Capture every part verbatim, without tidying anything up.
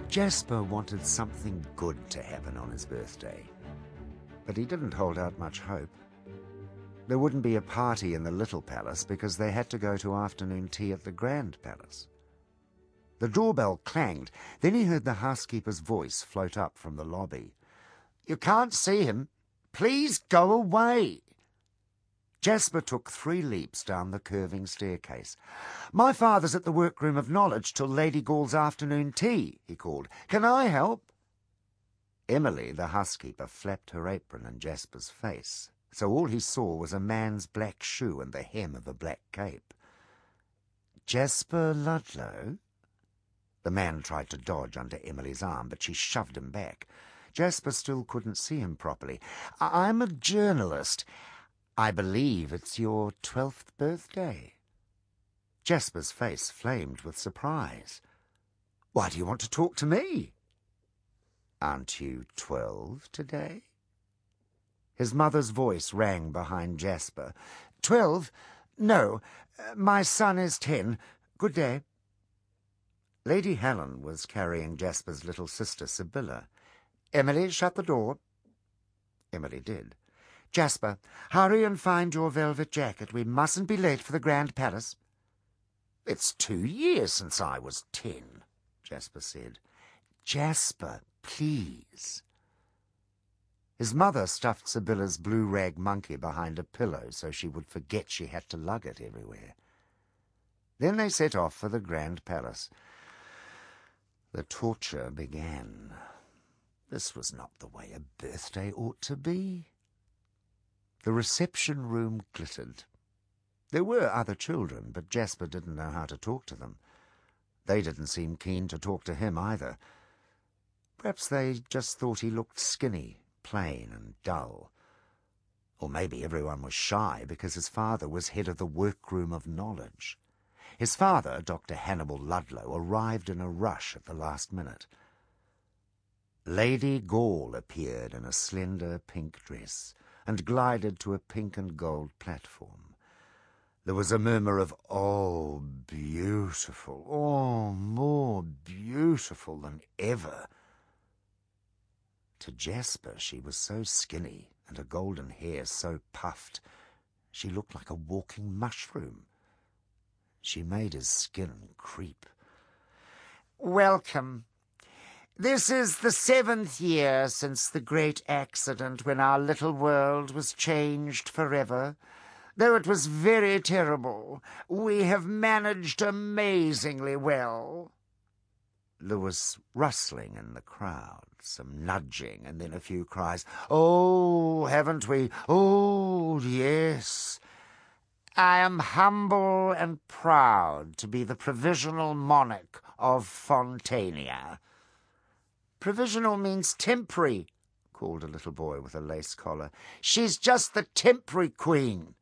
Jasper wanted something good to happen on his birthday, but he didn't hold out much hope. There wouldn't be a party in the Little Palace because they had to go to afternoon tea at the Grand Palace. The doorbell clanged. Then he heard the housekeeper's voice float up from the lobby. "You can't see him. Please go away." Jasper took three leaps down the curving staircase. "My father's at the workroom of knowledge till Lady Gaule's afternoon tea," he called. "Can I help?" Emily, the housekeeper, flapped her apron in Jasper's face, so all he saw was a man's black shoe and the hem of a black cape. "Jasper Ludlow?" The man tried to dodge under Emily's arm, but she shoved him back. Jasper still couldn't see him properly. "I'm a journalist. I believe it's your twelfth birthday." Jasper's face flamed with surprise. "Why do you want to talk to me?" "Aren't you twelve today?" His mother's voice rang behind Jasper. "Twelve? No, my son is ten. Good day." Lady Helen was carrying Jasper's little sister, Sibylla. "Emily, shut the door." Emily did. "Jasper, hurry and find your velvet jacket. We mustn't be late for the Grand Palace." "It's two years since I was ten," Jasper said. "Jasper, please." His mother stuffed Sibylla's blue rag monkey behind a pillow so she would forget she had to lug it everywhere. Then they set off for the Grand Palace. The torture began. This was not the way a birthday ought to be. The reception room glittered. There were other children, but Jasper didn't know how to talk to them. They didn't seem keen to talk to him either. Perhaps they just thought he looked skinny, plain and dull. Or maybe everyone was shy because his father was head of the workroom of knowledge. His father, Doctor Hannibal Ludlow, arrived in a rush at the last minute. Lady Gaule appeared in a slender pink dress and glided to a pink and gold platform. There was a murmur of, "Oh, beautiful, oh, more beautiful than ever." To Jasper, she was so skinny and her golden hair so puffed, she looked like a walking mushroom. She made his skin creep. "Welcome. This is the seventh year since the great accident when our little world was changed forever. Though it was very terrible, we have managed amazingly well." There was rustling in the crowd, some nudging, and then a few cries. "Oh, haven't we? Oh, yes. I am humble and proud to be the provisional monarch of Fontania." "Provisional means temporary," called a little boy with a lace collar. "She's just the temporary queen."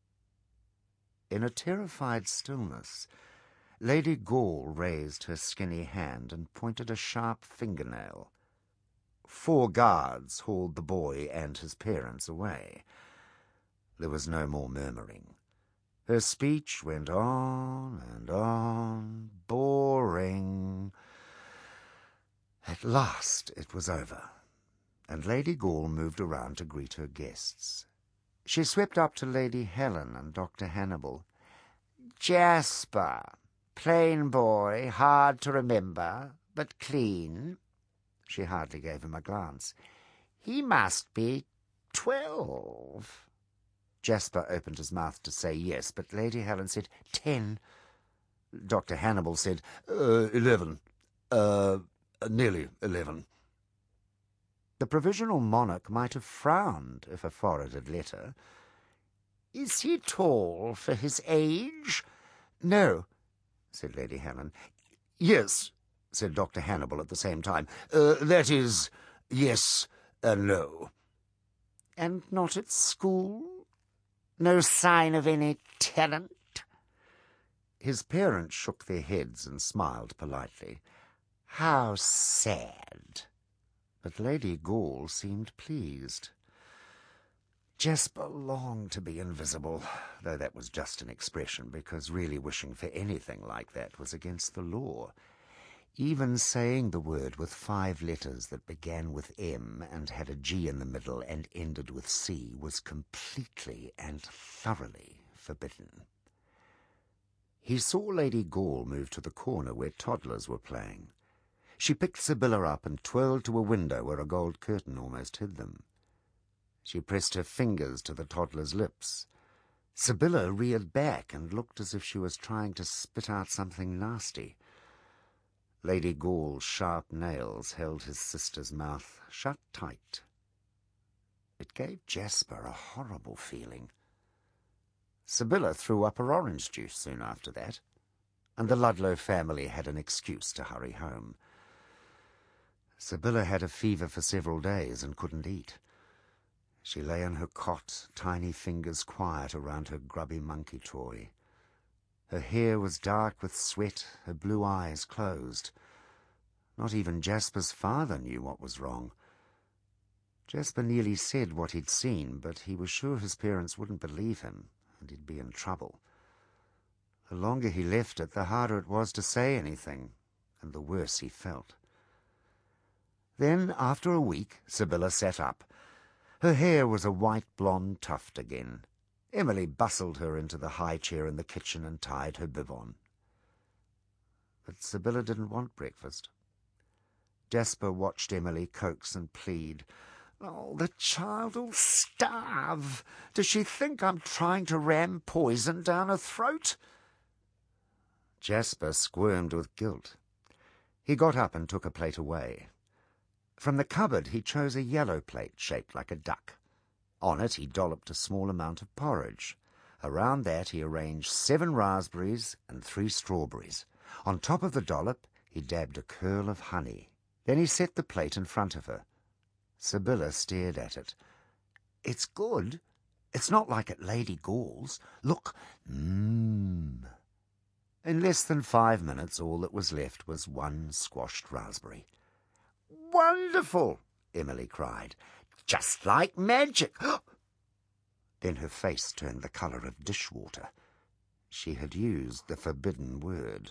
In a terrified stillness, Lady Gaule raised her skinny hand and pointed a sharp fingernail. Four guards hauled the boy and his parents away. There was no more murmuring. Her speech went on and on, boring. At last it was over, and Lady Gaule moved around to greet her guests. She swept up to Lady Helen and Doctor Hannibal. "Jasper, plain boy, hard to remember, but clean." She hardly gave him a glance. "He must be twelve." Jasper opened his mouth to say yes, but Lady Helen said ten. Doctor Hannibal said, uh, eleven. Uh, nearly eleven. The provisional monarch might have frowned if a forehead had let her. "Is he tall for his age?" "No," said Lady Helen. "Yes," said Doctor Hannibal at the same time. Uh, that is, yes and no." "And not at school? No sign of any talent?" His parents shook their heads and smiled politely. "How sad." But Lady Gaule seemed pleased. Jasper longed to be invisible, though that was just an expression, because really wishing for anything like that was against the law. Even saying the word with five letters that began with M and had a G in the middle and ended with C was completely and thoroughly forbidden. He saw Lady Gall move to the corner where toddlers were playing. She picked Sibylla up and twirled to a window where a gold curtain almost hid them. She pressed her fingers to the toddler's lips. Sibylla reared back and looked as if she was trying to spit out something nasty. Lady Gall's sharp nails held his sister's mouth shut tight. It gave Jasper a horrible feeling. Sibylla threw up her orange juice soon after that, and the Ludlow family had an excuse to hurry home. Sibylla had a fever for several days and couldn't eat. She lay on her cot, tiny fingers quiet around her grubby monkey toy. Her hair was dark with sweat, her blue eyes closed. Not even Jasper's father knew what was wrong. Jasper nearly said what he'd seen, but he was sure his parents wouldn't believe him, and he'd be in trouble. The longer he left it, the harder it was to say anything, and the worse he felt. Then, after a week, Sibylla sat up. Her hair was a white blonde tuft again. Emily bustled her into the high chair in the kitchen and tied her bib on. But Sibylla didn't want breakfast. Jasper watched Emily coax and plead. "Oh, the child'll starve. Does she think I'm trying to ram poison down her throat?" Jasper squirmed with guilt. He got up and took a plate away. From the cupboard he chose a yellow plate shaped like a duck. On it he dolloped a small amount of porridge. Around that he arranged seven raspberries and three strawberries. On top of the dollop he dabbed a curl of honey. Then he set the plate in front of her. Sibylla stared at it. "It's good. It's not like at Lady Gall's. Look, mmm." In less than five minutes all that was left was one squashed raspberry. "Wonderful!" Emily cried. "Just like magic!" Then her face turned the colour of dishwater. She had used the forbidden word.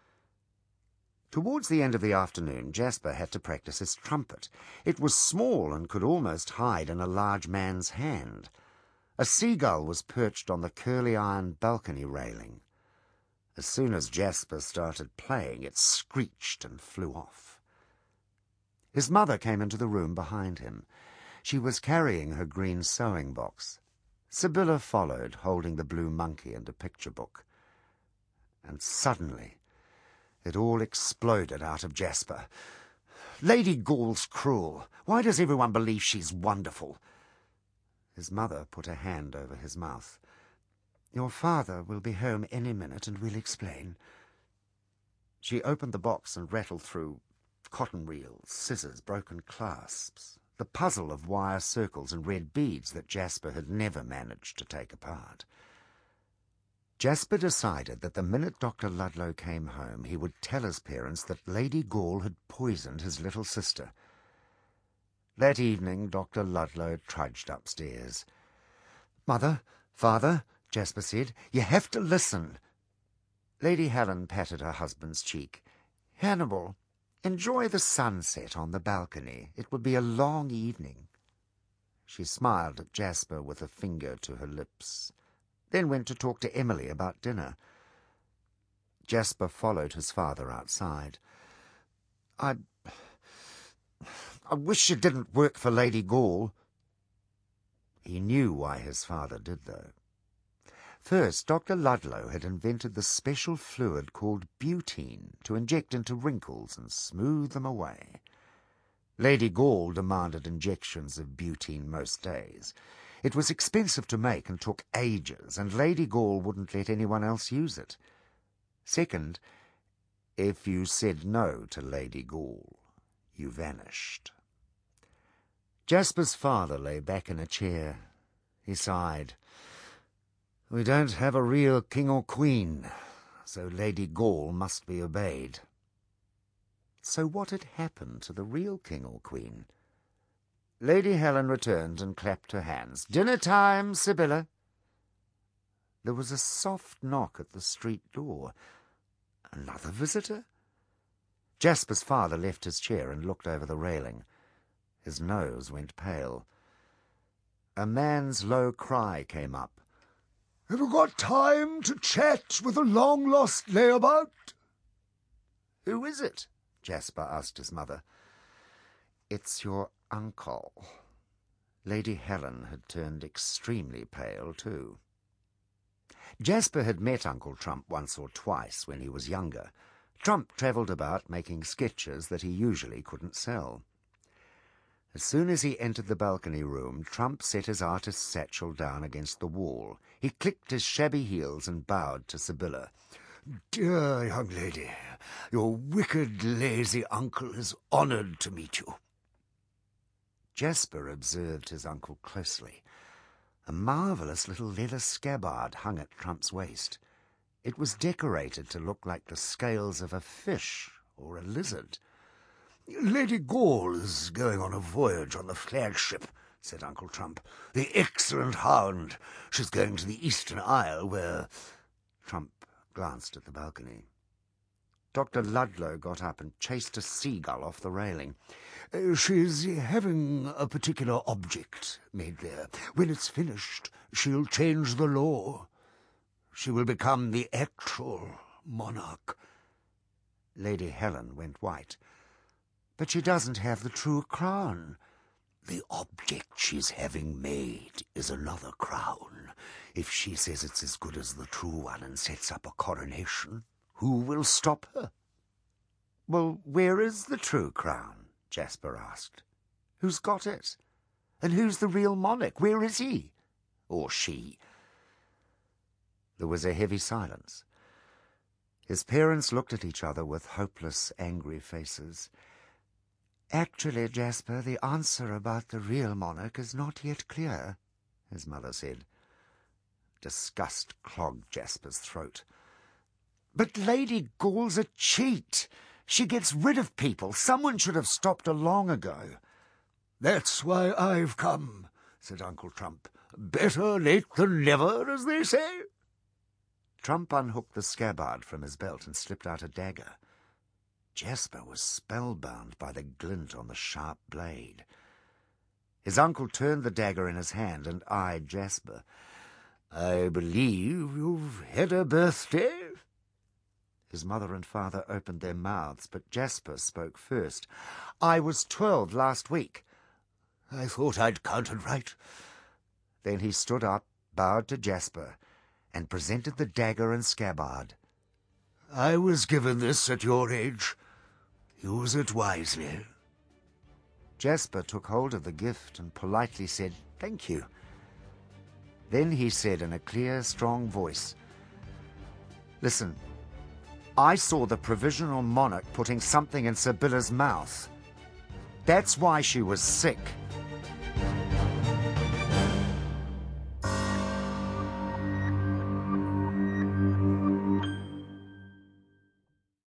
Towards the end of the afternoon, Jasper had to practice his trumpet. It was small and could almost hide in a large man's hand. A seagull was perched on the curly iron balcony railing. As soon as Jasper started playing, it screeched and flew off. His mother came into the room behind him. She was carrying her green sewing box. Sibylla followed, holding the blue monkey and a picture book. And suddenly it all exploded out of Jasper. "Lady Gall's cruel. Why does everyone believe she's wonderful?" His mother put a hand over his mouth. "Your father will be home any minute and we'll explain." She opened the box and rattled through cotton reels, scissors, broken clasps, the puzzle of wire circles and red beads that Jasper had never managed to take apart. Jasper decided that the minute Doctor Ludlow came home, he would tell his parents that Lady Gall had poisoned his little sister. That evening, Doctor Ludlow trudged upstairs. "Mother, Father," Jasper said, "you have to listen." Lady Helen patted her husband's cheek. "Hannibal, enjoy the sunset on the balcony. It will be a long evening." She smiled at Jasper with a finger to her lips, then went to talk to Emily about dinner. Jasper followed his father outside. I... I wish you didn't work for Lady Gall." He knew why his father did, though. First, Doctor Ludlow had invented the special fluid called butene to inject into wrinkles and smooth them away. Lady Gall demanded injections of butene most days. It was expensive to make and took ages, and Lady Gall wouldn't let anyone else use it. Second, if you said no to Lady Gall, you vanished. Jasper's father lay back in a chair. He sighed. "We don't have a real king or queen, so Lady Gall must be obeyed." So what had happened to the real king or queen? Lady Helen returned and clapped her hands. "Dinner time, Sibylla." There was a soft knock at the street door. Another visitor? Jasper's father left his chair and looked over the railing. His nose went pale. A man's low cry came up. "Have you got time to chat with a long-lost layabout?" "Who is it?" Jasper asked his mother. "It's your uncle." Lady Helen had turned extremely pale too. Jasper had met Uncle Trump once or twice when he was younger. Trump travelled about making sketches that he usually couldn't sell. As soon as he entered the balcony room, Trump set his artist's satchel down against the wall. He clicked his shabby heels and bowed to Sibylla. "Dear young lady, your wicked, lazy uncle is honoured to meet you." Jasper observed his uncle closely. A marvellous little leather scabbard hung at Trump's waist. It was decorated to look like the scales of a fish or a lizard. "Lady Gall is going on a voyage on the flagship," said Uncle Trump. "The excellent Hound. She's going to the Eastern Isle, where—" Trump glanced at the balcony. Doctor Ludlow got up and chased a seagull off the railing. Uh, she's having a particular object made there. When it's finished, she'll change the law. She will become the actual monarch." Lady Helen went white. "But she doesn't have the true crown." "The object she's having made is another crown. If she says it's as good as the true one and sets up a coronation, who will stop her?" "Well, where is the true crown?" Jasper asked. "Who's got it? And who's the real monarch? Where is he? Or she?" There was a heavy silence. His parents looked at each other with hopeless, angry faces. "Actually, Jasper, the answer about the real monarch is not yet clear," his mother said. Disgust clogged Jasper's throat. "But Lady Gall's a cheat. She gets rid of people. Someone should have stopped her long ago." "That's why I've come," said Uncle Trump. "Better late than never, as they say." Trump unhooked the scabbard from his belt and slipped out a dagger. Jasper was spellbound by the glint on the sharp blade. His uncle turned the dagger in his hand and eyed Jasper. "I believe you've had a birthday?" His mother and father opened their mouths, but Jasper spoke first. "I was twelve last week." "I thought I'd counted right." Then he stood up, bowed to Jasper, and presented the dagger and scabbard. "I was given this at your age. Use it wisely." Jasper took hold of the gift and politely said, "Thank you." Then he said in a clear, strong voice, "Listen, I saw the provisional monarch putting something in Sibylla's mouth. That's why she was sick."